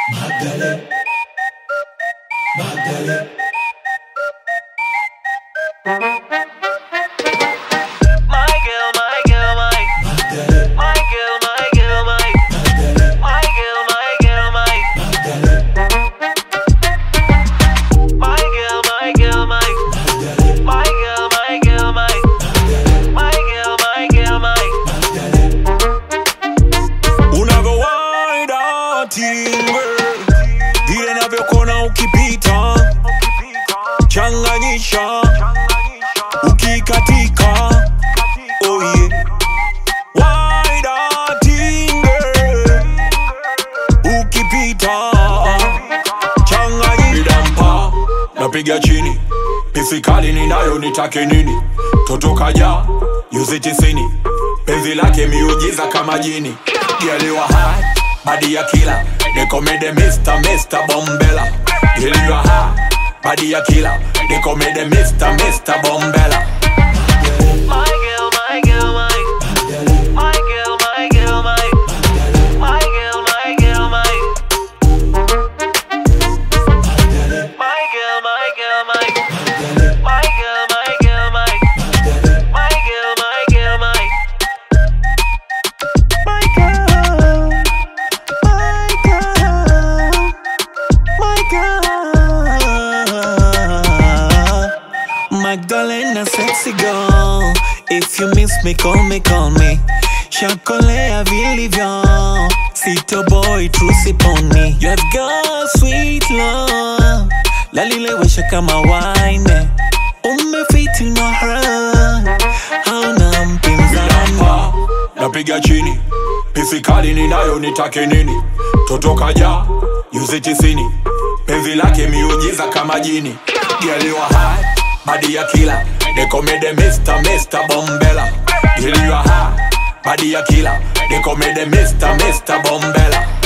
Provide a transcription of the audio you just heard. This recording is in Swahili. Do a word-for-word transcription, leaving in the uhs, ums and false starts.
Magdalene, Magdalene. My girl, my girl, my Magdalene, my girl, my girl, my Magdalene, my girl, my girl, my Magdalene, my girl, my girl, my Magdalene, my girl, my girl, my Magdalene, my girl, my girl, my Magdalene. Unavyowaida timbe vile navyokona ukipita, changanyisha ukikatika, oh yeah. Waida timbe ukipita, changanyisha mpa, napiga chini pisikali ninayo nitake nini, toto kaja yuzi tisini, penzi lake miujiza kama jini. Geliwa high, body ya killer, they call me the Mister Mister Bombella. Geliwa high, body ya killer, they call me the Mister Mister Bombella. my girl, my girl, my my girl, my girl, my my girl, my girl, my my girl, my girl, my my girl, my girl, my my girl, my girl, my my girl, my girl, Magdalena, sexy girl. If you miss me, call me, call me. Shakolea vilivyo, sito boy, trusi pony. You have got sweet love, lalilewesha kama wine. Umefit in my heart, hauna mpinzani. Napiga chini, pisikali ninayo nitake nini, toto kaja yuzi tisini, penzi lake miujiza kama jini. Geliwa high, body ya killer, they call me the Mister Mister Bombella. Geliwa high, body ya killer, they call me the Mister Mister Bombella.